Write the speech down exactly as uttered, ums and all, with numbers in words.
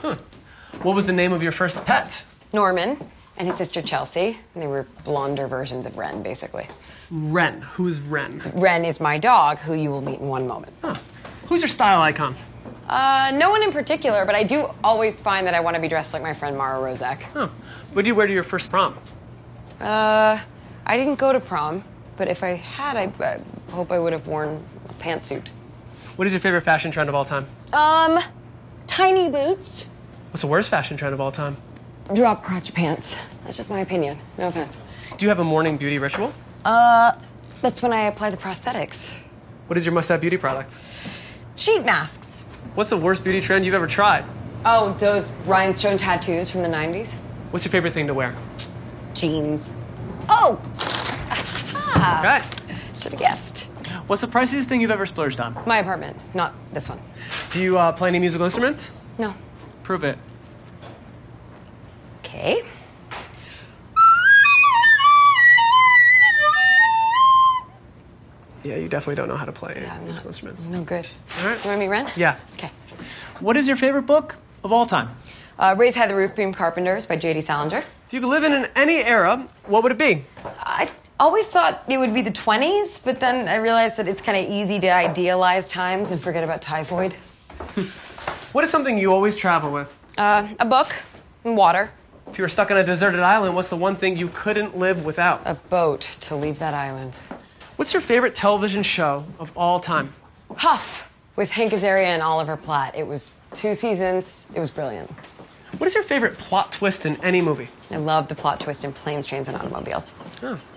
Huh. What was the name of your first pet? Norman and his sister Chelsea. And they were blonder versions of Ren, basically. Ren. Who's Ren? Ren is my dog, who you will meet in one moment. Huh. Who's your style icon? Uh, no one in particular, but I do always find that I want to be dressed like my friend Mara Rozek. Huh. What did you wear to your first prom? Uh, I didn't go to prom, but if I had, I, I hope I would have worn a pantsuit. What is your favorite fashion trend of all time? Um, tiny boots. What's the worst fashion trend of all time? Drop crotch pants. That's just my opinion. No offense. Do you have a morning beauty ritual? Uh, that's when I apply the prosthetics. What is your must-have beauty product? Sheet masks. What's the worst beauty trend you've ever tried? Oh, those rhinestone tattoos from the nineties. What's your favorite thing to wear? Jeans. Oh! Aha! Okay. Should have guessed. What's the priciest thing you've ever splurged on? My apartment, not this one. Do you uh, play any musical instruments? No. Prove it. Okay. Yeah, you definitely don't know how to play Yeah, I'm musical not, instruments. No good. All right. You want to meet Ren? Yeah. Okay. What is your favorite book of all time? Uh, Raise High the Roof Beam Carpenters by J D Salinger. If you could live in an- any era, what would it be? I always thought it would be the twenties, but then I realized that it's kind of easy to idealize times and forget about typhoid. What is something you always travel with? Uh, a book and water. If you were stuck on a deserted island, what's the one thing you couldn't live without? A boat to leave that island. What's your favorite television show of all time? Huff with Hank Azaria and Oliver Platt. It was two seasons. It was brilliant. What is your favorite plot twist in any movie? I love the plot twist in Planes, Trains, and Automobiles. Oh.